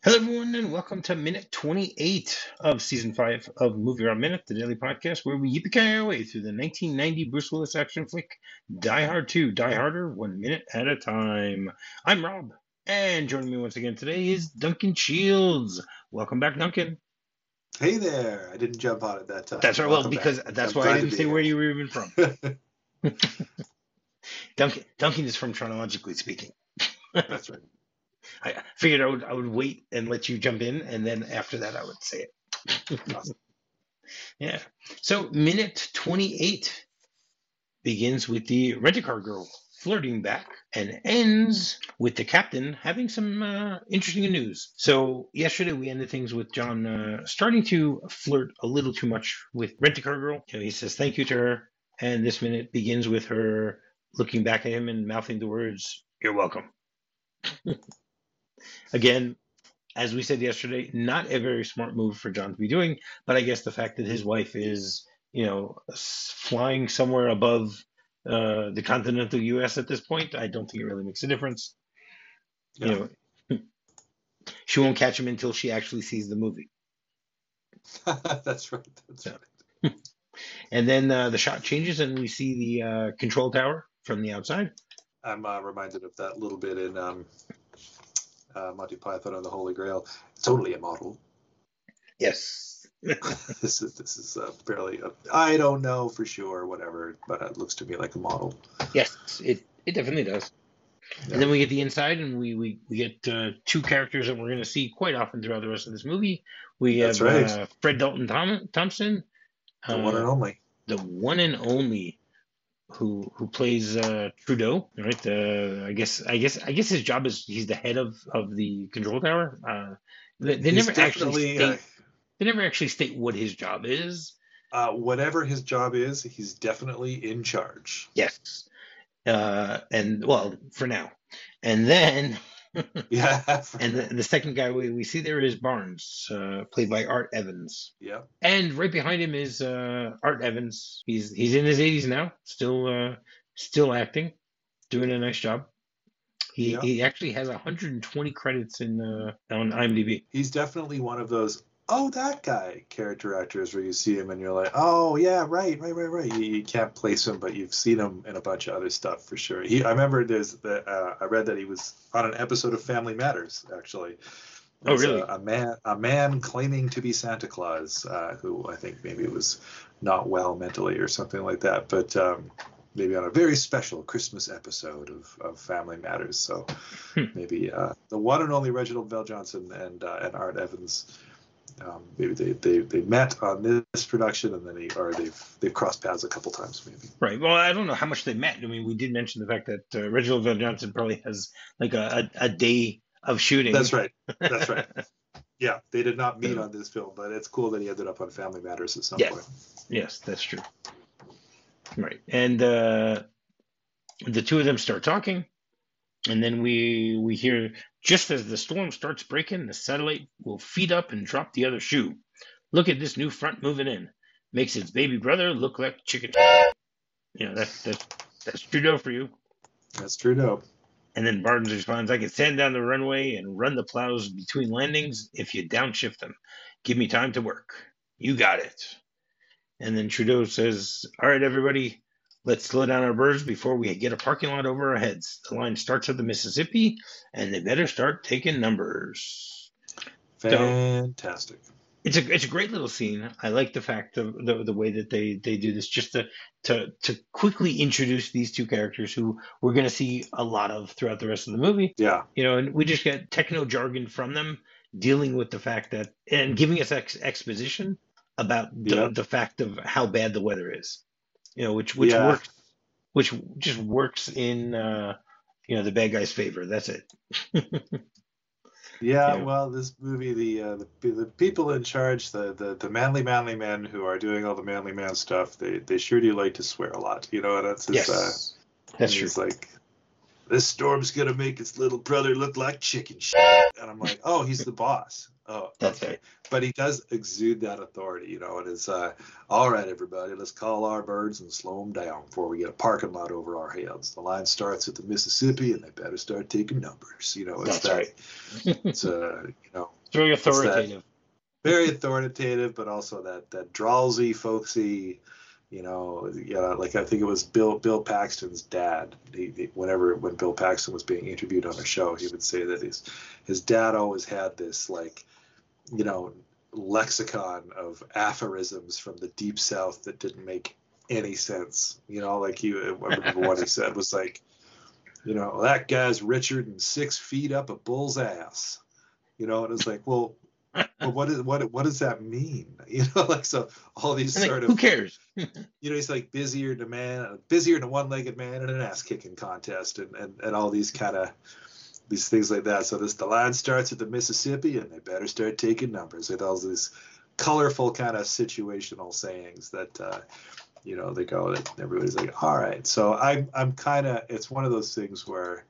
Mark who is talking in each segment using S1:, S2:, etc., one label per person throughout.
S1: Hello, everyone, and welcome to minute 28 of season 5 of Movie Around Minute, the daily podcast where we yippee our way through the 1990 Bruce Willis action flick Die Hard 2, Die Harder, 1 minute at a time. I'm Rob, and joining me once again today is Duncan Shields. Welcome back, Duncan.
S2: Hey there! I didn't jump on it that time.
S1: That's right, well,
S2: Welcome
S1: because
S2: back.
S1: that's
S2: I'm
S1: why I
S2: glad to
S1: didn't
S2: be
S1: say
S2: here.
S1: where you were even from. Duncan is from chronologically speaking.
S2: That's right.
S1: I figured I would wait and let you jump in, and then after that I would say it.
S2: Awesome.
S1: Yeah. So minute 28 begins with the rent-a-car girl flirting back and ends with the captain having some interesting news. So yesterday we ended things with John starting to flirt a little too much with rent-a-car girl. He says thank you to her, and this minute begins with her looking back at him and mouthing the words, "You're welcome." Again, as we said yesterday, not a very smart move for John to be doing, but I guess the fact that his wife is, flying somewhere above the continental U.S. at this point, I don't think it really makes a difference.
S2: Yeah.
S1: She won't catch him until she actually sees the movie.
S2: That's right. That's
S1: So.
S2: right.
S1: And then the shot changes and we see the control tower from the outside.
S2: I'm reminded of that little bit in Monty Python and the Holy Grail. Totally a model.
S1: Yes.
S2: This is fairly. I don't know for sure, whatever, but it looks to me like a model.
S1: Yes, it definitely does.
S2: Yeah.
S1: And then we get the inside, and we get two characters that we're going to see quite often throughout the rest of this movie. We
S2: That's
S1: have
S2: right.
S1: Fred Dalton Thompson,
S2: The one and only.
S1: the one and only, who plays Trudeau. Right? I guess his job is he's the head of the control tower. They
S2: He's
S1: never actually
S2: definitely.
S1: state what his job is.
S2: Whatever his job is, he's definitely in charge.
S1: Yes. And well, for now. And then
S2: Yeah.
S1: and the second guy we see there is Barnes, played by Art Evans.
S2: Yeah.
S1: And right behind him is Art Evans. He's in his 80s now, still acting, doing a nice job. He actually has 120 credits on IMDb.
S2: He's definitely one of those, oh, that guy character actors where you see him and you're like, oh, yeah, right. You can't place him, but you've seen him in a bunch of other stuff for sure. I remember I read that he was on an episode of Family Matters, actually.
S1: Oh, really?
S2: A man claiming to be Santa Claus, who I think maybe was not well mentally or something like that, but maybe on a very special Christmas episode of Family Matters. So maybe the one and only Reginald VelJohnson and Art Evans, maybe they met on this production, and then they've crossed paths a couple times, maybe.
S1: Right. Well, I don't know how much they met. I mean, we did mention the fact that Reginald VelJohnson probably has like a day of shooting.
S2: That's right. Yeah, they did not meet on this film, but it's cool that he ended up on Family Matters at some point.
S1: Yes, that's true. Right. And the two of them start talking, and then we hear, just as the storm starts breaking, the satellite will feed up and drop the other shoe. Look at this new front moving in. Makes its baby brother look like chicken. That's Trudeau for you.
S2: That's Trudeau.
S1: And then Barnes responds, I can stand down the runway and run the plows between landings if you downshift them. Give me time to work. You got it. And then Trudeau says, all right, everybody, let's slow down our birds before we get a parking lot over our heads. The line starts at the Mississippi, and they better start taking numbers.
S2: Fantastic.
S1: So, it's a great little scene. I like the fact of the way that they do this, just to quickly introduce these two characters who we're going to see a lot of throughout the rest of the movie.
S2: Yeah.
S1: And we just get techno jargon from them, dealing with the fact that, and giving us exposition about the fact of how bad the weather is. Which just works in the bad guy's favor. That's it.
S2: Well, this movie, the people in charge, the manly men who are doing all the manly man stuff, they sure do like to swear a lot. That's his,
S1: yes, that's true.
S2: Like, this storm's gonna make its little brother look like chicken shit. And I'm like, oh, he's the boss. Oh,
S1: That's
S2: okay.
S1: right.
S2: But he does exude that authority, and it's, all right, everybody, let's call our birds and slow them down before we get a parking lot over our heads. The line starts at the Mississippi, and they better start taking numbers. It's
S1: That's right.
S2: It's
S1: It's very authoritative.
S2: Very authoritative, but also that drowsy, folksy, like I think it was Bill Paxton's dad. When Bill Paxton was being interviewed on a show, he would say that his dad always had this, like, lexicon of aphorisms from the deep South that didn't make any sense. I remember what he said was like, that guy's richer than 6 feet up a bull's ass. And it's like, well, what does that mean? So all these sort of,
S1: who cares?
S2: He's like busier than a one-legged man in an ass-kicking contest, and all these kind of these things like that. So the line starts at the Mississippi, and they better start taking numbers. With all these colorful kind of situational sayings that they go, that everybody's like, all right. So I'm kind of, it's one of those things where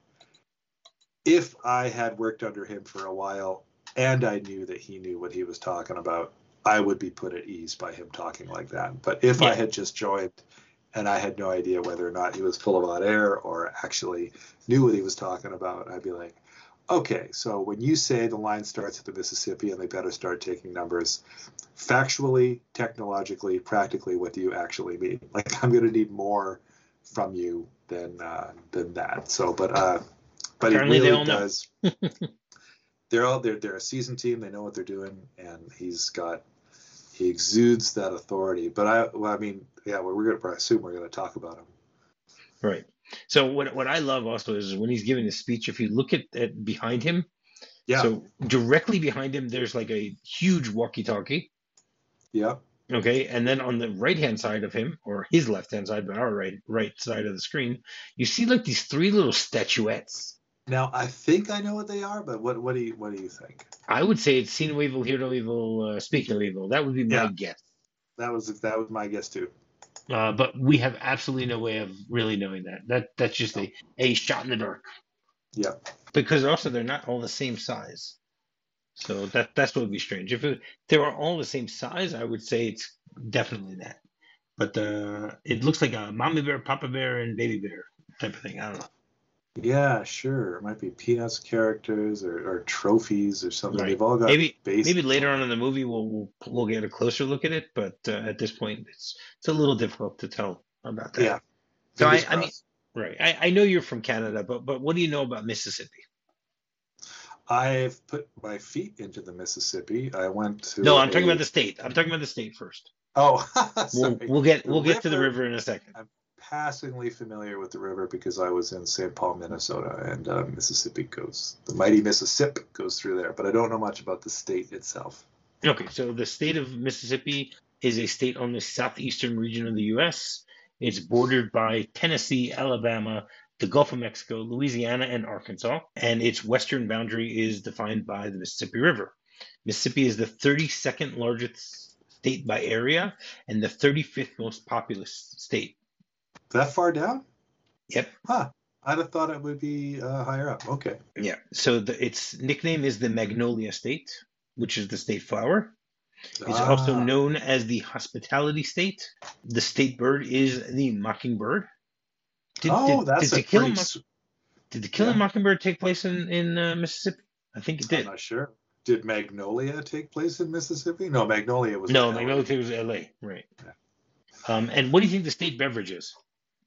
S2: if I had worked under him for a while and I knew that he knew what he was talking about, I would be put at ease by him talking like that. But if I had just joined and I had no idea whether or not he was full of hot air or actually knew what he was talking about, I'd be like, okay, so when you say the line starts at the Mississippi and they better start taking numbers, factually, technologically, practically, what do you actually mean? Like, I'm going to need more from you than that. So, but he really does. They're a seasoned team. They know what they're doing, and he exudes that authority. But I assume we're going to talk about him.
S1: Right. So what I love also is when he's giving his speech, if you look at behind him, so directly behind him, there's like a huge walkie-talkie.
S2: Yeah.
S1: Okay. And then on the right-hand side of him, or his left-hand side, but our right side of the screen, you see like these 3 little statuettes.
S2: Now, I think I know what they are, but what do you think?
S1: I would say it's see no evil, hear no evil, speak no evil. That would be my guess.
S2: That was my guess too.
S1: But we have absolutely no way of really knowing that. That's just a shot in the dark.
S2: Yeah.
S1: Because also they're not all the same size. So that's what would be strange. If they were all the same size, I would say it's definitely that. But it looks like a mommy bear, papa bear, and baby bear type of thing. I don't know.
S2: Yeah, sure. It might be Peanuts characters or trophies or something.
S1: Right.
S2: They've all got
S1: maybe later on in the movie we'll get a closer look at it, but at this point it's a little difficult to tell about that.
S2: Yeah.
S1: So I mean, right. I know you're from Canada, but what do you know about Mississippi?
S2: I've put my feet into the Mississippi. I went to.
S1: No, I'm talking about the state. I'm talking about the state first.
S2: Oh,
S1: we'll get to the river in a second.
S2: I'm passingly familiar with the river because I was in St. Paul, Minnesota, and Mississippi the mighty Mississippi goes through there, but I don't know much about the state itself.
S1: Okay, so the state of Mississippi is a state on the southeastern region of the U.S. It's bordered by Tennessee, Alabama, the Gulf of Mexico, Louisiana, and Arkansas, and its western boundary is defined by the Mississippi River. Mississippi is the 32nd largest state by area and the 35th most populous state.
S2: That far down?
S1: Yep.
S2: Huh. I'd have thought it would be higher up. Okay.
S1: Yeah. So its nickname is the Magnolia State, which is the state flower. It's also known as the Hospitality State. The state bird is the mockingbird. Did the Killing Mockingbird take place in Mississippi? I think it did.
S2: I'm not sure. Did Magnolia take place in Mississippi? No, Magnolia was.
S1: No, Magnolia was L.A. Right. Yeah. And what do you think the state beverage is?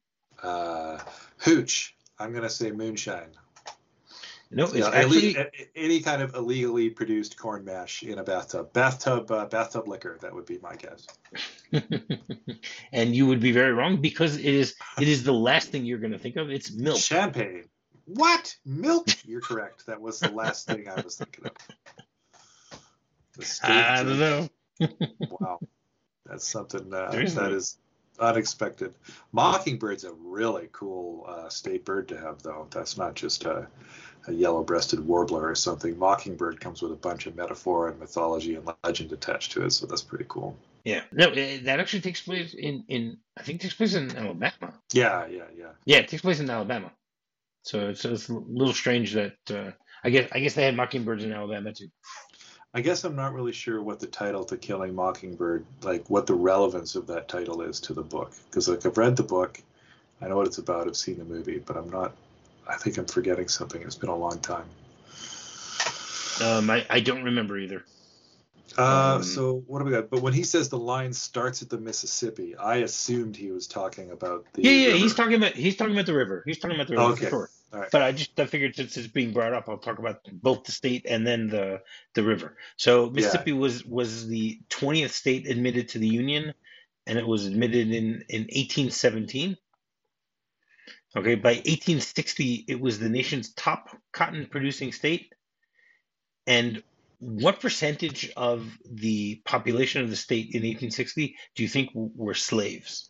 S2: Hooch. I'm going to say moonshine.
S1: No, it's actually
S2: any kind of illegally produced corn mash in a bathtub. Bathtub liquor. That would be my guess.
S1: And you would be very wrong because it is the last thing you're going to think of. It's milk.
S2: Champagne. What? Milk? You're correct. That was the last thing I was thinking of.
S1: I don't know.
S2: Wow. That's something that is unexpected. Mockingbird's a really cool state bird to have, though. That's not just a yellow-breasted warbler or something. Mockingbird comes with a bunch of metaphor and mythology and legend attached to it, so that's pretty cool.
S1: Yeah. No, that actually takes place in I think it takes place in Alabama.
S2: Yeah.
S1: Yeah, it takes place in Alabama. So it's a little strange that I guess they had mockingbirds in Alabama too.
S2: I guess I'm not really sure what the title to Killing Mockingbird, like what the relevance of that title is to the book. Because like I've read the book, I know what it's about, I've seen the movie, but I'm not. I think I'm forgetting something. It's been a long time.
S1: I don't remember either.
S2: So what do we got? But when he says the line starts at the Mississippi, I assumed he was talking about the
S1: Yeah,
S2: river.
S1: he's talking about the river. He's talking about the river for
S2: Okay.
S1: sure.
S2: All right.
S1: But I figured since it's being brought up, I'll talk about both the state and then the river. So Mississippi was the 20th state admitted to the Union, and it was admitted in 1817. Okay, by 1860, it was the nation's top cotton producing state. And what percentage of the population of the state in 1860 do you think were slaves?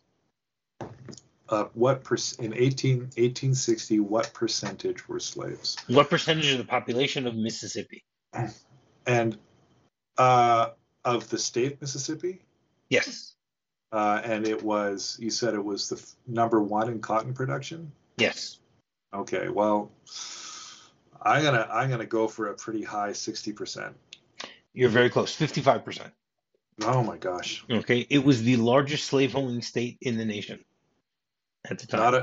S2: In 1860, what percentage were slaves?
S1: What percentage of the population of Mississippi?
S2: And of the state of Mississippi?
S1: Yes.
S2: And you said it was the number one in cotton production?
S1: Yes.
S2: Okay, well, I'm gonna go for a pretty high 60%.
S1: You're very close, 55%.
S2: Oh my gosh.
S1: Okay, it was the largest slave-owning state in the nation at the time.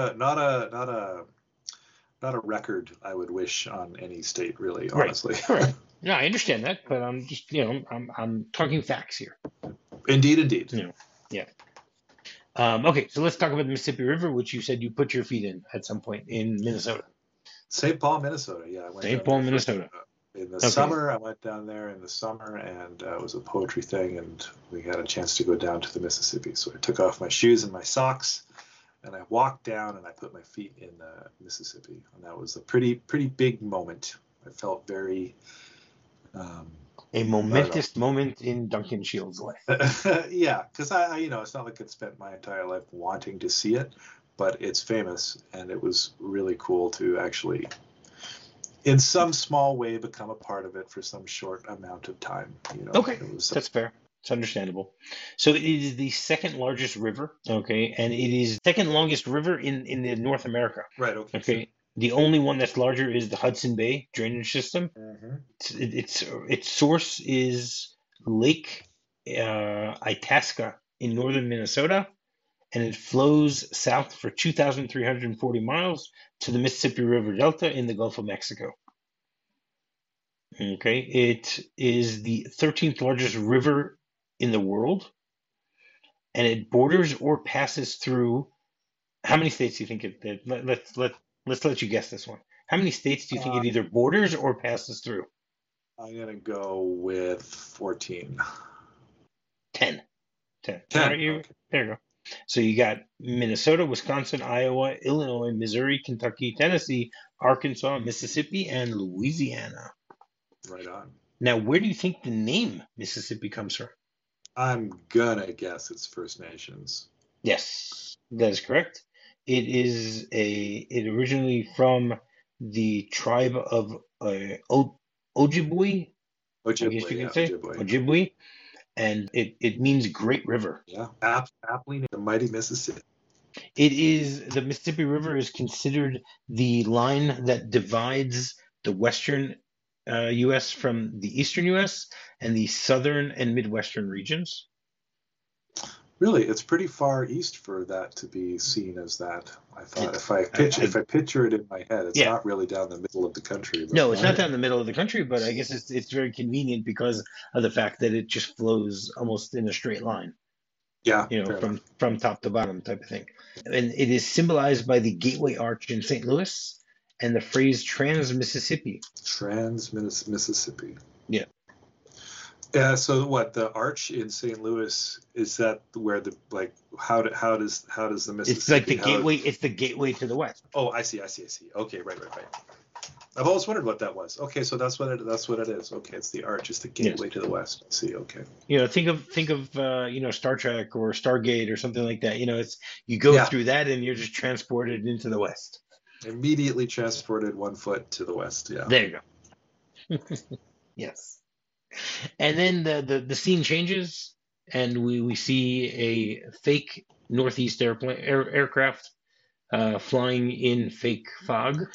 S2: Not a record I would wish on any state, really,
S1: Right.
S2: honestly.
S1: Correct. No, I understand that, but I'm just, I'm talking facts here.
S2: Indeed.
S1: Yeah. Okay, so let's talk about the Mississippi River, which you said you put your feet in at some point in Minnesota.
S2: St. Paul, Minnesota. Yeah, I went
S1: St. Paul, Minnesota.
S2: In the summer, I went down there in the summer, and it was a poetry thing, and we had a chance to go down to the Mississippi. So I took off my shoes and my socks, and I walked down, and I put my feet in the Mississippi, and that was a pretty big moment. I felt very
S1: a momentous moment in Duncan Shields' life.
S2: Yeah, because I it's not like I'd spent my entire life wanting to see it, but it's famous, and it was really cool to actually, in some small way, become a part of it for some short amount of time.
S1: Okay, that's fair. It's understandable. So it is the second largest river, okay, and it is the second longest river in North America.
S2: Right. Okay.
S1: Okay. The only one that's larger is the Hudson Bay drainage system.
S2: Mm-hmm.
S1: Its source is Lake Itasca in northern Minnesota, and it flows south for 2,340 miles to the Mississippi River Delta in the Gulf of Mexico. Okay, it is the 13th largest river in the world, and it borders or passes through. How many states do you think it? Let's let you guess this one. How many states do you think it either borders or passes through?
S2: I'm gonna go with 14.
S1: 10.
S2: 10.
S1: Right,
S2: okay.
S1: There you go. So you got Minnesota, Wisconsin, Iowa, Illinois, Missouri, Kentucky, Tennessee, Arkansas, Mississippi, and Louisiana.
S2: Right on.
S1: Now, where do you think the name Mississippi comes from?
S2: I'm gonna guess it's First Nations.
S1: Yes, that is correct. It originally from the tribe of Ojibwe. I guess you can say Ojibwe, and it means great river.
S2: Yeah, aptly named the mighty Mississippi.
S1: The Mississippi River is considered the line that divides the western U.S. from the eastern U.S. and the southern and midwestern regions.
S2: Really, it's pretty far east for that to be seen as that. I thought if I picture it in my head, it's not really down the middle of the country.
S1: No, it's not down the middle of the country, but I guess it's very convenient because of the fact that it just flows almost in a straight line.
S2: Yeah,
S1: from top to bottom type of thing. And it is symbolized by the Gateway Arch in St. Louis and the phrase Trans-Mississippi.
S2: Trans-Mississippi.
S1: Yeah.
S2: Yeah. So what, the arch in St. Louis, is that where how does the Mississippi?
S1: It's like the gateway. It's the gateway to the west.
S2: Oh, I see. Okay, right. I've always wondered what that was. Okay, so that's what it is. Okay, it's the arch. It's the gateway to the west. I see. Okay.
S1: Think of Star Trek or Stargate or something like that. It's you go through that and you're just transported into the west.
S2: Immediately transported 1 foot to the west. Yeah.
S1: There you go. Yes. And then the scene changes, and we see a fake Northeast aircraft flying in fake fog,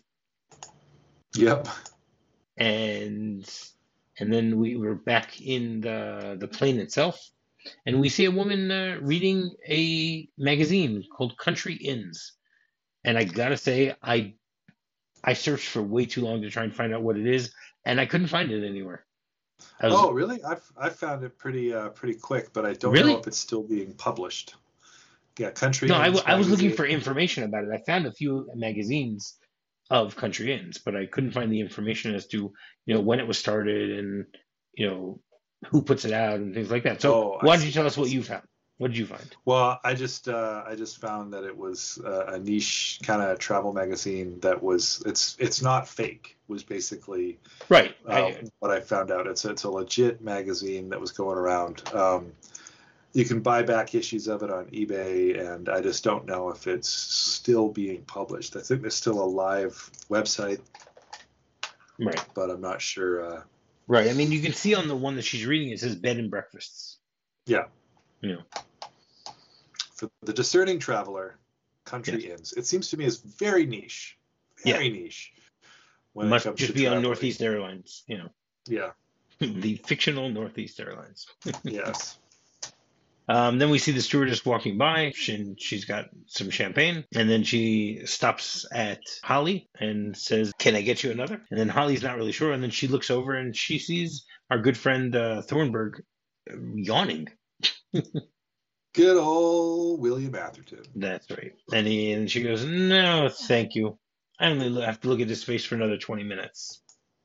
S2: Yep.
S1: and then we were back in the plane itself, and we see a woman reading a magazine called Country Inns. And I gotta say, I searched for way too long to try and find out what it is, and I couldn't find it anywhere.
S2: Oh, really? I've found it pretty quick, but I don't know
S1: Really?
S2: if it's still being published. Yeah, Country
S1: No,
S2: Inns
S1: I was looking
S2: magazine.
S1: for information about it. I found a few magazines of Country Inns, but I couldn't find the information as to, when it was started and, you know, who puts it out and things like that. So
S2: Oh, I
S1: why don't you
S2: see.
S1: tell us
S2: I
S1: what you
S2: see.
S1: found? What did you find?
S2: Well, I just found that it was a niche kind of travel magazine that it's not fake. Was basically
S1: Right.
S2: what I found out. It's a legit magazine that was going around. You can buy back issues of it on eBay, and I just don't know if it's still being published. I think there's still a live website,
S1: Right.
S2: but I'm not sure.
S1: Right. I mean, you can see on the one that she's reading, it says bed and breakfasts.
S2: Yeah,
S1: You know.
S2: for the discerning traveler, Country
S1: Yes.
S2: Inns. It seems to me is very niche,
S1: Yeah.
S2: very niche when it
S1: Must
S2: comes
S1: just
S2: to
S1: be on
S2: traveling.
S1: Northeast Airlines.
S2: Yeah.
S1: The fictional Northeast Airlines.
S2: Yes.
S1: Then we see the stewardess walking by, and she's got some champagne, and then she stops at Holly and says, "Can I get you another?" And then Holly's not really sure, and then she looks over and she sees our good friend Thornburg yawning.
S2: Good old William Atherton.
S1: That's right. And she goes, "No, thank you. I only have to look at his face for another 20 minutes."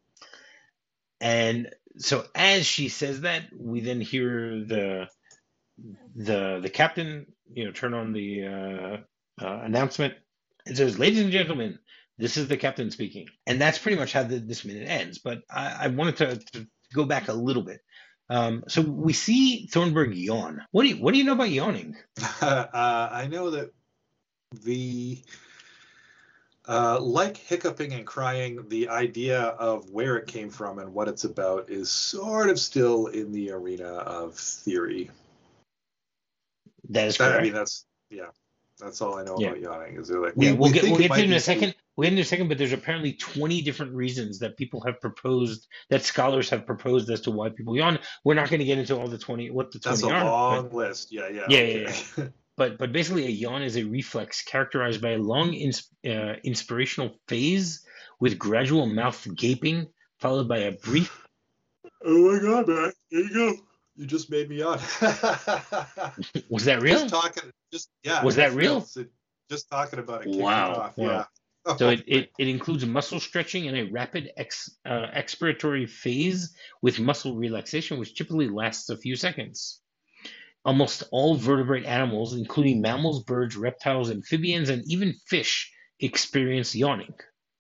S1: And so as she says that, we then hear the captain, turn on the announcement. It says, "Ladies and gentlemen, this is the captain speaking," and that's pretty much how this minute ends. But I wanted to go back a little bit. So we see Thornburg yawn. What do you know about yawning?
S2: I know that the like hiccuping and crying, the idea of where it came from and what it's about is sort of still in the arena of theory.
S1: That is correct.
S2: I mean, that's all I know about yawning. Is they're like,
S1: Yeah, we'll get
S2: think
S1: to
S2: it might
S1: it in
S2: be
S1: a second. We'll get into a second, but there's apparently 20 different reasons that people have proposed, that scholars have proposed as to why people yawn. We're not going to get into all the 20, what the 20
S2: That's a
S1: are.
S2: long list. Yeah.
S1: Yeah. But basically, a yawn is a reflex characterized by a long inspirational phase with gradual mouth gaping, followed by a brief.
S2: Oh my God, man! Here you go. You just made me yawn.
S1: Was that real?
S2: Was
S1: that real?
S2: Just talking about it kicked me
S1: Wow.
S2: off.
S1: Wow.
S2: Yeah.
S1: So it includes muscle stretching and a rapid expiratory phase with muscle relaxation, which typically lasts a few seconds. Almost all vertebrate animals, including mammals, birds, reptiles, amphibians, and even fish, experience yawning.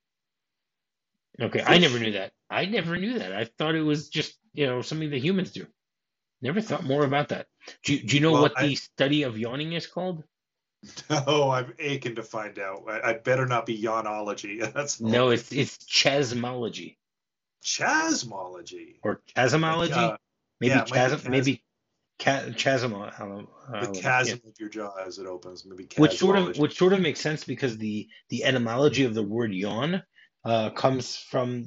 S1: Okay, I never knew that. I thought it was just, something that humans do. Never thought more about that. Do you know what the study of yawning is called?
S2: No, I'm aching to find out. I better not be yawnology.
S1: No, it's chasmology.
S2: Chasmology.
S1: Or chasmology? Maybe chasm. Maybe chasm.
S2: The chasm of your jaw as it opens. Maybe
S1: chasmology. Which sort of makes sense because the etymology of the word yawn comes from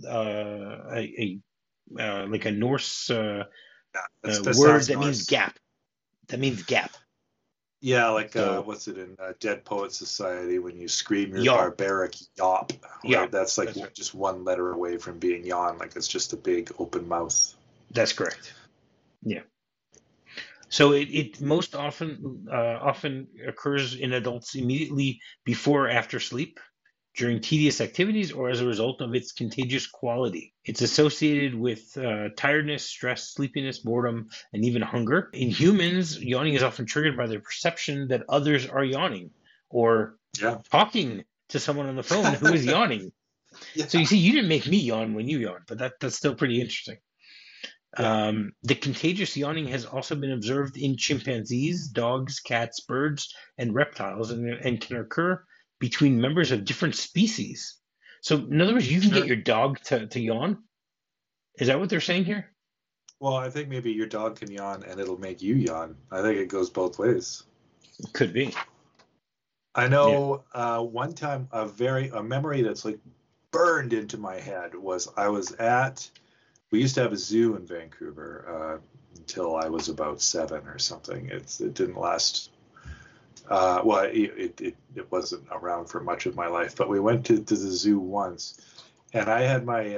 S1: like a Norse word that means gap. That means gap.
S2: Yeah, like what's it in Dead Poets Society when you scream your barbaric yawp?
S1: Yeah,
S2: that's like just one letter away from being yawn. Like it's just a big open mouth.
S1: That's correct. Yeah. So it most often occurs in adults immediately before or after sleep, during tedious activities, or as a result of its contagious quality. It's associated with tiredness, stress, sleepiness, boredom, and even hunger. In humans, yawning is often triggered by the perception that others are yawning, or talking to someone on the phone who is yawning. Yeah. So you see, you didn't make me yawn when you yawned, but that's still pretty interesting. Yeah. The contagious yawning has also been observed in chimpanzees, dogs, cats, birds, and reptiles, and can occur between members of different species. So, in other words, you can get your dog to yawn? Is that what they're saying here?
S2: Well, I think maybe your dog can yawn and it'll make you yawn. I think it goes both ways.
S1: Could be.
S2: I
S1: Yeah.
S2: know one time a memory that's like burned into my head was we used to have a zoo in Vancouver until I was about 7 or something. It didn't last. Well, it wasn't around for much of my life, but we went to the zoo once, and I had my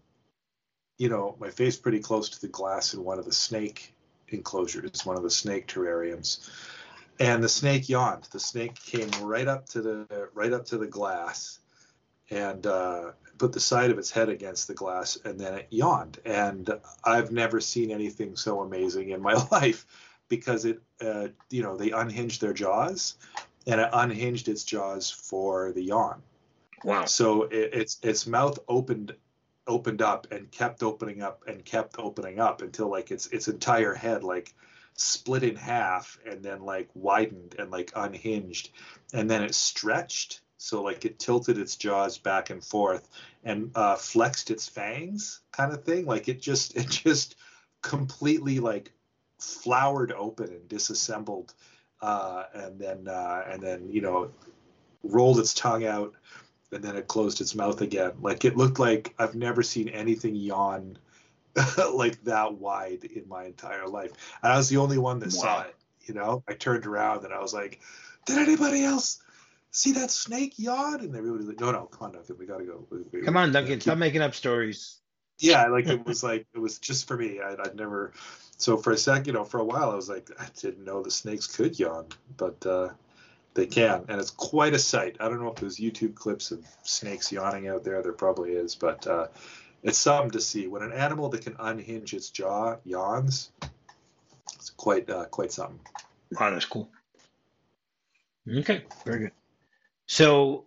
S2: my face pretty close to the glass in one of the snake enclosures, one of the snake terrariums, and the snake yawned. The snake came right up to the glass, and put the side of its head against the glass, and then it yawned. And I've never seen anything so amazing in my life, because they unhinged their jaws, and it unhinged its jaws for the yawn.
S1: Wow.
S2: So its mouth opened up and kept opening up and kept opening up until like its entire head like split in half and then like widened and like unhinged, and then it stretched, so like it tilted its jaws back and forth and flexed its fangs, kind of thing. Like it just completely like flowered open and disassembled, and then rolled its tongue out, and then it closed its mouth again. Like it looked like I've never seen anything yawn like that wide in my entire life. And I was the only one that saw
S1: Wow.
S2: it. I turned around and I was like, "Did anybody else see that snake yawn?" And everybody was like, "No, come on, Duncan, we gotta go."
S1: Come on, Duncan,
S2: Keep...
S1: stop making up stories.
S2: Yeah, like it was just for me. I'd never. So for a sec, for a while, I was like, I didn't know the snakes could yawn, but they can, and it's quite a sight. I don't know if there's YouTube clips of snakes yawning out there. There probably is, but it's something to see. When an animal that can unhinge its jaw yawns, it's quite something.
S1: Wow, that's cool. Okay, very good. So,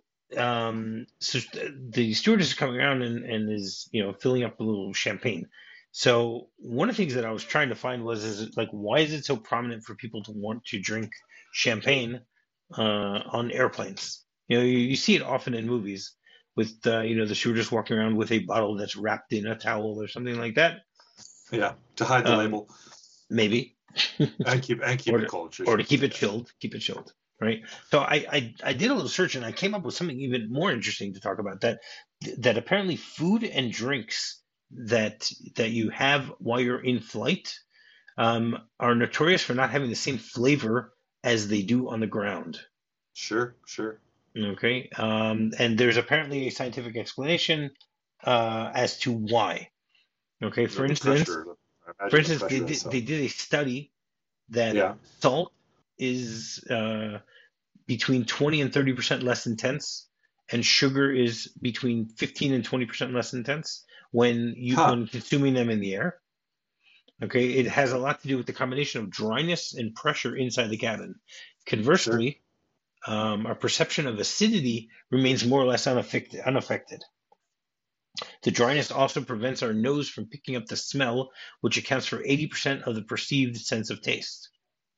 S1: the stewardess is coming around and is, filling up a little champagne. So one of the things that I was trying to find was, why is it so prominent for people to want to drink champagne on airplanes? You see it often in movies with, the stewardess walking around with a bottle that's wrapped in a towel or something like that.
S2: Yeah, to hide the label.
S1: Maybe.
S2: and keep it cold.
S1: Or to keep it chilled. Keep it chilled. Right. So I did a little search and I came up with something even more interesting to talk about, that apparently food and drinks that you have while you're in flight are notorious for not having the same flavor as they do on the ground.
S2: Sure.
S1: Okay. And there's apparently a scientific explanation as to why. Okay. For instance, they did a study that salt is between 20 and 30% less intense, and sugar is between 15 and 20% less intense when consuming them in the air. Okay, it has a lot to do with the combination of dryness and pressure inside the cabin. Conversely, our perception of acidity remains more or less unaffected. The dryness also prevents our nose from picking up the smell, which accounts for 80% of the perceived sense of taste.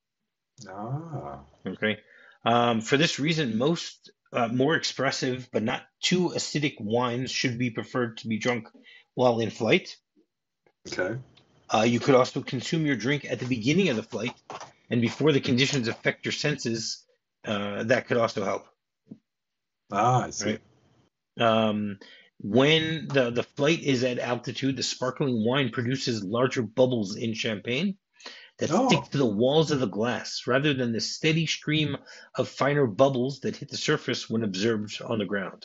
S1: Okay. For this reason, most more expressive but not too acidic wines should be preferred to be drunk while in flight.
S2: Okay.
S1: You could also consume your drink at the beginning of the flight and before the conditions affect your senses. That could also help.
S2: I see.
S1: Right? When the flight is at altitude, the sparkling wine produces larger bubbles in champagne that stick to the walls of the glass, rather than the steady stream of finer bubbles that hit the surface when observed on the ground.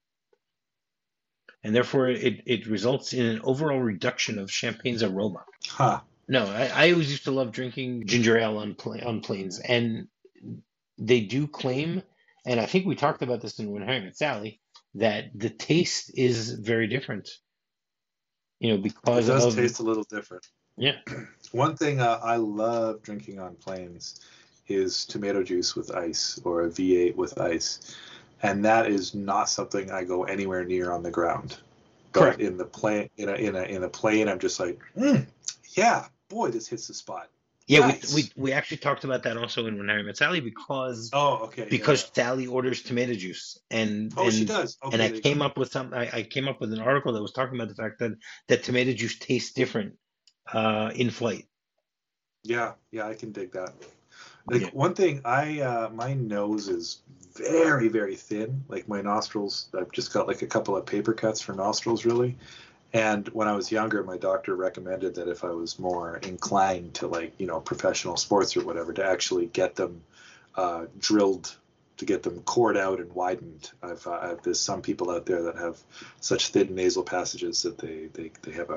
S1: And therefore, it results in an overall reduction of champagne's aroma. No, I always used to love drinking ginger ale on planes, and they do claim, and I think we talked about this in When Harry Met Sally, that the taste is very different. Because
S2: it does taste a little different.
S1: Yeah.
S2: One thing I love drinking on planes is tomato juice with ice, or a V8 with ice, and that is not something I go anywhere near on the ground.
S1: Correct.
S2: But in the plane, in a plane, I'm just like, yeah, boy, this hits the spot.
S1: Yeah, nice. we actually talked about that also in When Harry Met Sally, because Sally orders tomato juice, and
S2: she does. Okay,
S1: and I came up with an article that was talking about the fact that tomato juice tastes different in flight.
S2: Yeah, I can dig that. Like one thing, my nose is very, very thin. Like my nostrils, I've just got like a couple of paper cuts for nostrils, really. And when I was younger, my doctor recommended that if I was more inclined to like, professional sports or whatever, to actually get them drilled, to get them cored out and widened. There's some people out there that have such thin nasal passages that they have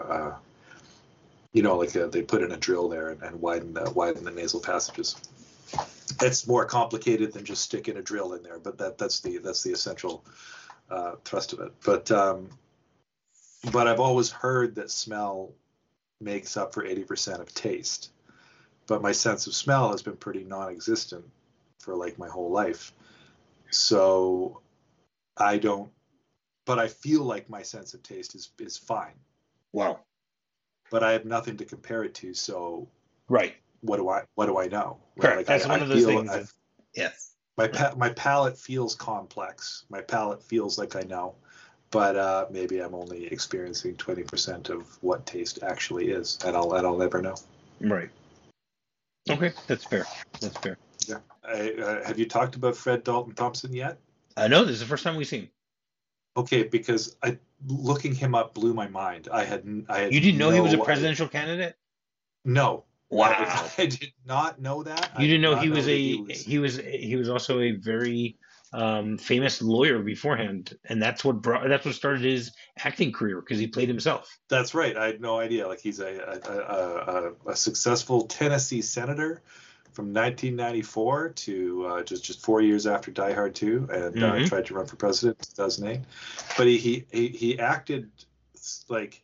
S2: they put in a drill there and widen the nasal passages. It's more complicated than just sticking a drill in there, but that's the essential thrust of it. But I've always heard that smell makes up for 80% of taste. But my sense of smell has been pretty non-existent for like my whole life. So I feel like my sense of taste is fine.
S1: Wow.
S2: But I have nothing to compare it to. So
S1: right.
S2: What do I know?
S1: Correct. Like that's one of those things. Yes.
S2: My palate feels complex. My palate feels like I know. But maybe I'm only experiencing 20% of what taste actually is, and I'll never know.
S1: Right. Okay, that's fair.
S2: Yeah. Have you talked about Fred Dalton Thompson yet?
S1: No, this is the first time we've seen him.
S2: Okay, because looking him up blew my mind. I had.
S1: You didn't know he was a presidential candidate?
S2: No.
S1: Wow.
S2: I did not know that.
S1: You didn't know he was also a very famous lawyer beforehand, and that's what started his acting career, because he played himself.
S2: That's right. I had no idea. Like he's a successful Tennessee senator from 1994 to just 4 years after Die Hard 2, and tried to run for president in 2008. But he acted like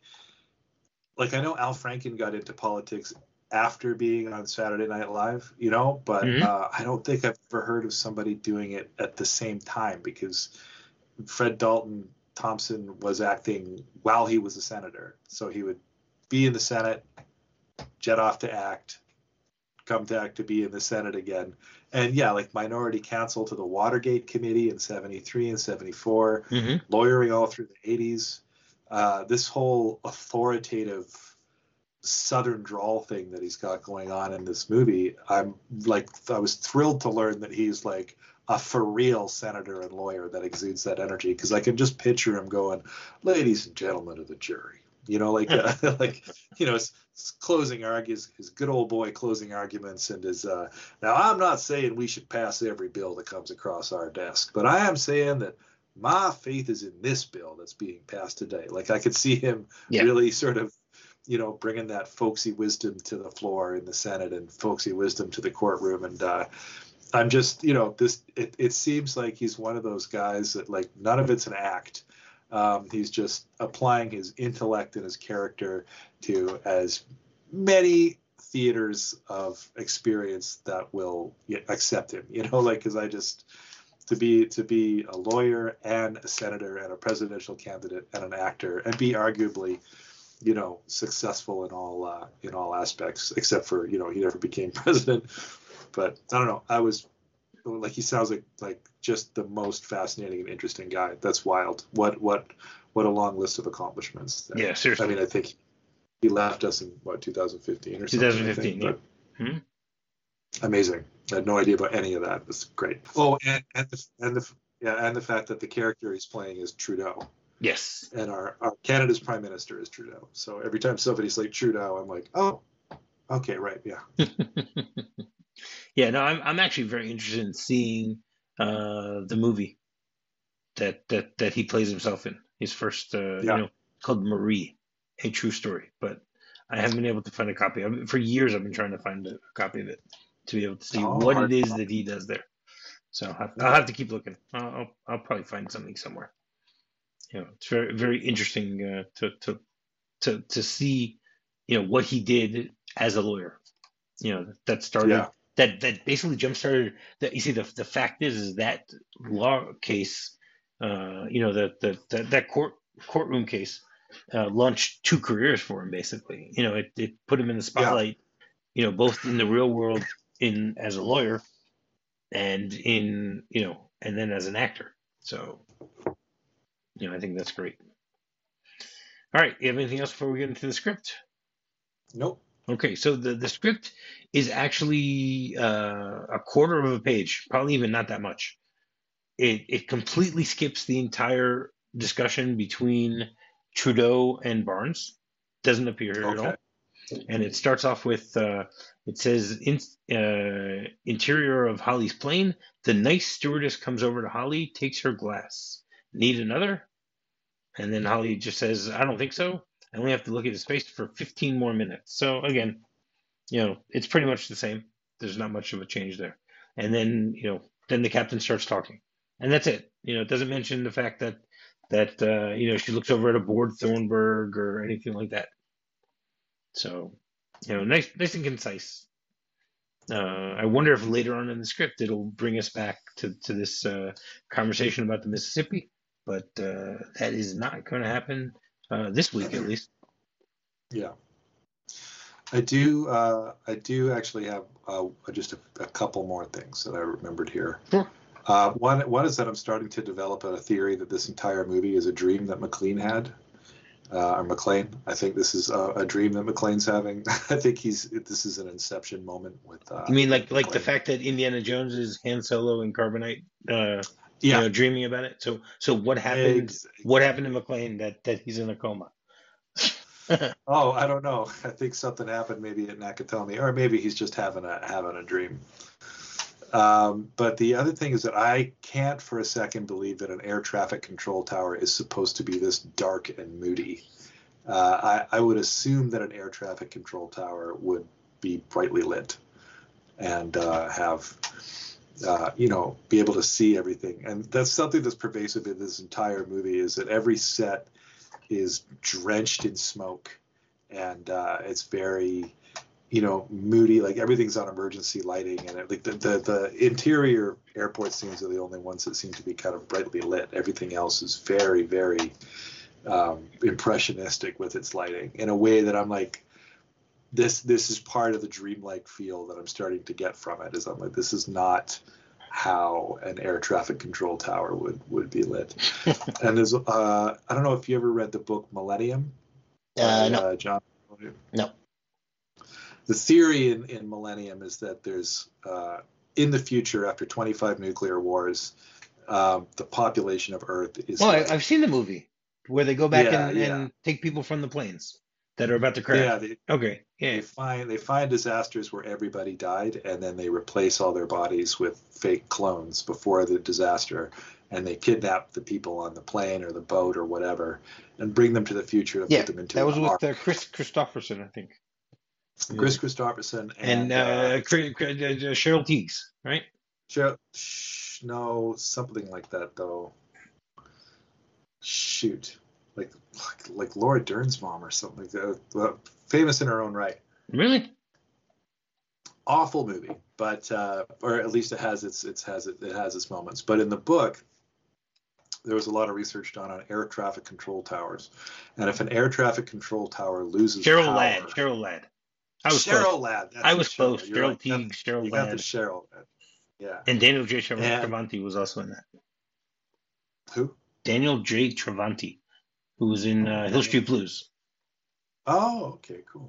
S2: I know Al Franken got into politics after being on Saturday Night Live, but I don't think I've ever heard of somebody doing it at the same time, because Fred Dalton Thompson was acting while he was a senator. So he would be in the Senate, jet off to act, come back to be in the Senate again. And yeah, like minority counsel to the Watergate Committee in 73 and 74, lawyering all through the 80s. This whole authoritative Southern drawl thing that he's got going on in this movie, I was thrilled to learn that he's like a for real senator and lawyer that exudes that energy, because I can just picture him going, "Ladies and gentlemen of the jury," his closing arguments, his good old boy closing arguments, and his now I'm not saying we should pass every bill that comes across our desk, but I am saying that my faith is in this bill that's being passed today. Like I could see him really sort of bringing that folksy wisdom to the floor in the Senate and folksy wisdom to the courtroom. And I'm just, it seems like he's one of those guys that like none of it's an act. He's just applying his intellect and his character to as many theaters of experience that will accept him, because to be a lawyer and a senator and a presidential candidate and an actor and be arguably successful in all aspects, except for he never became president. But I don't know. I was like, he sounds like just the most fascinating and interesting guy. That's wild. What a long list of accomplishments.
S1: Yeah, seriously.
S2: I mean, I think he left us in 2015 or something.
S1: 2015. Yeah.
S2: Amazing. I had no idea about any of that. It was great. Oh, and the fact that the character he's playing is Trudeau.
S1: Yes.
S2: And our Canada's prime minister is Trudeau. So every time somebody's like Trudeau, I'm like, oh, okay, right, yeah.
S1: Yeah, no, I'm actually very interested in seeing the movie that he plays himself in. His first, called Marie, A True Story. But I haven't been able to find a copy of it. For years, I've been trying to find a copy of it to be able to see what it is that he does there. So I'll have to keep looking. I'll probably find something somewhere. It's very, very interesting to see, what he did as a lawyer. That started that basically jump started. That you see, the fact is that law case, that courtroom case, launched two careers for him. Basically, it put him in the spotlight. Both in the real world as a lawyer, and and then as an actor. So. I think that's great. All right. You have anything else before we get into the script?
S2: Nope.
S1: Okay, so the script is actually a quarter of a page, probably even not that much. It completely skips the entire discussion between Trudeau and Barnes. Doesn't appear here at
S2: Okay.
S1: all. And it starts off with it says interior of Holly's plane. The nice stewardess comes over to Holly, takes her glass. Need another? And then Holly just says, I don't think so. I only have to look at his face for 15 more minutes. So again, it's pretty much the same. There's not much of a change there. And then, then the captain starts talking, and that's it. It doesn't mention the fact that she looks over at a board Thornburg or anything like that. So, nice and concise. I wonder if later on in the script it'll bring us back to this conversation about the Mississippi, but that is not going to happen this week, at least.
S2: Yeah. I do actually have just a couple more things that I remembered here.
S1: Sure.
S2: One is that I'm starting to develop a theory that this entire movie is a dream that McLean had, or McClane. I think this is a dream that McClane's having. I think this is an inception moment with.
S1: You mean like
S2: McClane.
S1: the fact that Indiana Jones is Han Solo and Carbonite,
S2: Yeah.
S1: dreaming about it? So what happened? What happened to McClane that he's in a coma?
S2: Oh, I don't know. I think something happened maybe at Nakatomi, or maybe he's just having a dream. But the other thing is that I can't for a second believe that an air traffic control tower is supposed to be this dark and moody. I would assume that an air traffic control tower would be brightly lit and have, be able to see everything. And that's something that's pervasive in this entire movie, is that every set is drenched in smoke, and it's very moody, like everything's on emergency lighting, and like the interior airport scenes are the only ones that seem to be kind of brightly lit. Everything else is very, very impressionistic with its lighting in a way that I'm like, this is part of the dreamlike feel that I'm starting to get from it. Is I'm like, this is not how an air traffic control tower would be lit. And there's I don't know if you ever read the book Millennium.
S1: No.
S2: John.
S1: No.
S2: The theory in Millennium is that there's in the future, after 25 nuclear wars, the population of Earth is.
S1: Well, I've seen the movie where they go back and take people from the planes that are about to crash.
S2: They find disasters where everybody died, and then they replace all their bodies with fake clones before the disaster, and they kidnap the people on the plane or the boat or whatever, and bring them to the future and put them into.
S1: That was with Chris Christopherson, I think.
S2: Chris Christopherson
S1: and Cheryl Tiegs, right?
S2: No, something like that though. Shoot, like Laura Dern's mom or something like that. Famous in her own right.
S1: Really?
S2: Awful movie, but or at least it has its moments. But in the book, there was a lot of research done on air traffic control towers, and if an air traffic control tower loses
S1: Cheryl
S2: power,
S1: Ladd.
S2: I was close.
S1: I was close. Cheryl Tiegs, Cheryl Ladd.
S2: You got the Cheryl. Yeah.
S1: And Daniel J. Travanti was also in that.
S2: Who?
S1: Daniel J. Travanti, who was in Hill Street Blues.
S2: Oh, okay, cool.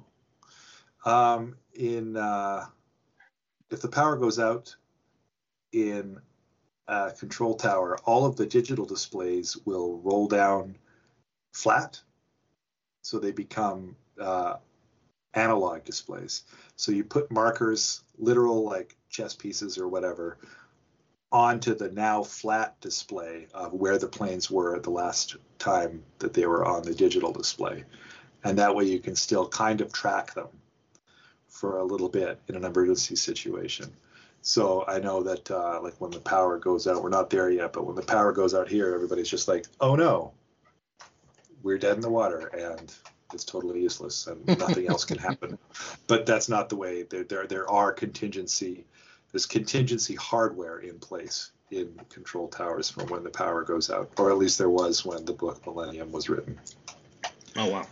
S2: If the power goes out in a control tower, all of the digital displays will roll down flat, so they become analog displays. So you put markers, literal like chess pieces or whatever, onto the now flat display of where the planes were the last time that they were on the digital display. And that way you can still kind of track them for a little bit in an emergency situation. So I know that like when the power goes out, we're not there yet, but when the power goes out here, everybody's just like, oh no, we're dead in the water and it's totally useless and nothing else can happen. But that's not the way. There's contingency hardware in place in control towers for when the power goes out, or at least there was when the book Millennium was written.
S1: Oh, wow.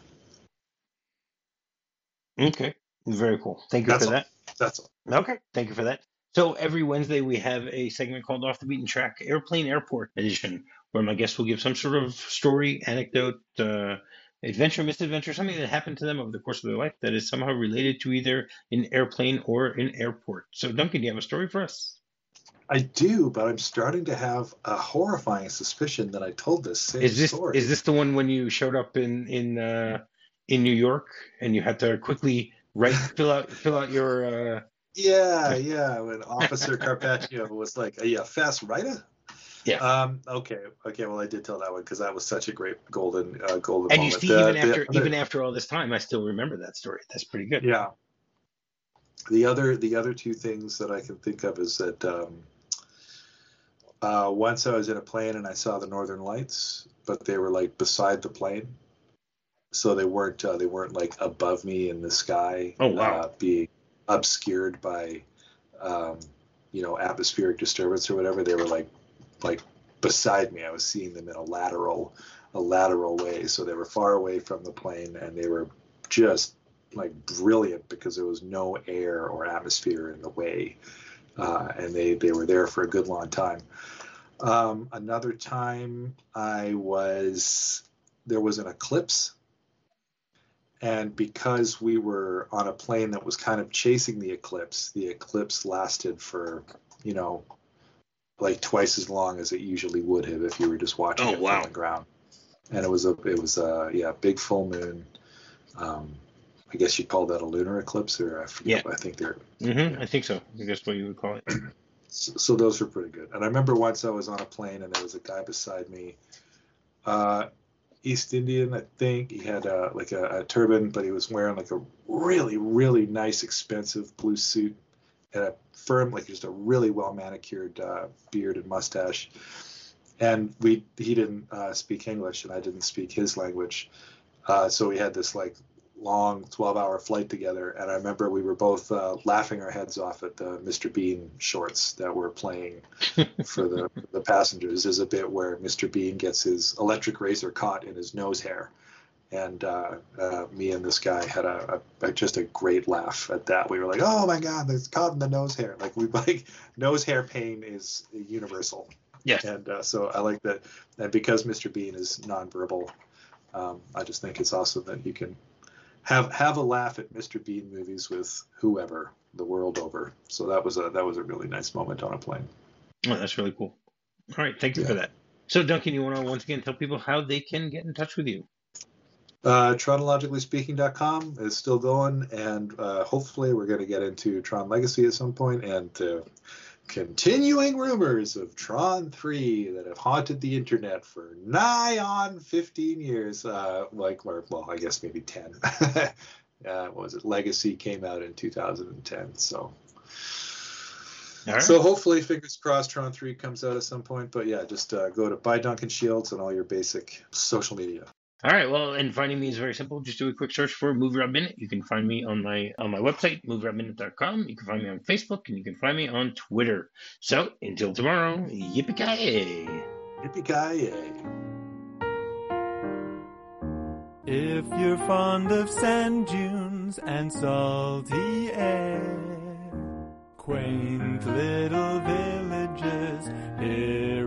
S1: Okay. Very cool. Thank you for that.
S2: That's all.
S1: Okay. Thank you for that. So every Wednesday we have a segment called Off the Beaten Track Airplane Airport Edition, where my guest will give some sort of story, anecdote, adventure, misadventure, something that happened to them over the course of their life that is somehow related to either an airplane or an airport. So, Duncan, do you have a story for us?
S2: I do, but I'm starting to have a horrifying suspicion that I told this same story.
S1: Is this the one when you showed up in New York and you had to quickly fill out your
S2: Yeah. When Officer Carpaccio was like, "Are you a fast writer?"
S1: Yeah.
S2: Okay. Well, I did tell that one because that was such a great golden
S1: And
S2: moment.
S1: you see, even after all this time, I still remember that story. That's pretty good.
S2: Yeah. The other two things that I can think of is that once I was in a plane and I saw the Northern Lights, but they were like beside the plane, so they weren't like above me in the sky.
S1: Oh wow.
S2: Being obscured by atmospheric disturbance or whatever. They were like beside me. I was seeing them in a lateral way, so they were far away from the plane, and they were just like brilliant because there was no air or atmosphere in the way, and they were there for a good long time. Another time there was an eclipse, and because we were on a plane that was kind of chasing the eclipse lasted for like twice as long as it usually would have if you were just watching it from the ground. And it was a big full moon. I guess you'd call that a lunar eclipse, or I forget.
S1: Yeah.
S2: I think they're.
S1: Mm-hmm. I think so. I guess what you would call it.
S2: So those were pretty good. And I remember once I was on a plane and there was a guy beside me, East Indian, I think. He had a turban, but he was wearing like a really, really nice, expensive blue suit and a firm, like just a really well manicured beard and mustache. And he didn't speak English, and I didn't speak his language. So we had this like long 12-hour flight together, and I remember we were both laughing our heads off at the Mr. Bean shorts that were playing for the passengers. There's a bit where Mr. Bean gets his electric razor caught in his nose hair, and me and this guy had just a great laugh at that. We were like, "Oh my God, it's caught in the nose hair!" Like nose hair pain is universal.
S1: Yes.
S2: And so I like that, and because Mr. Bean is nonverbal, I just think it's awesome that you can have a laugh at Mr. Bean movies with whoever the world over. So that was a really nice moment on a plane.
S1: Oh, that's really cool. All right, thank you for that. So Duncan, you want to once again tell people how they can get in touch with you?
S2: TronLogicallySpeaking.com is still going, and hopefully we're going to get into Tron Legacy at some point, and continuing rumors of Tron 3 that have haunted the internet for nigh on 15 years. I guess maybe 10. What was it? Legacy came out in 2010. So, right. So hopefully, fingers crossed, Tron 3 comes out at some point. But yeah, just go to Buy Duncan Shields on all your basic social media.
S1: All right, well, and finding me is very simple. Just do a quick search for Movie Rob Minute. You can find me on my website, movierobminute.com. You can find me on Facebook, and you can find me on Twitter. So, until tomorrow, yippee-ki-yay!
S2: Yippee-ki-yay!
S3: If you're fond of sand dunes and salty air, quaint little villages here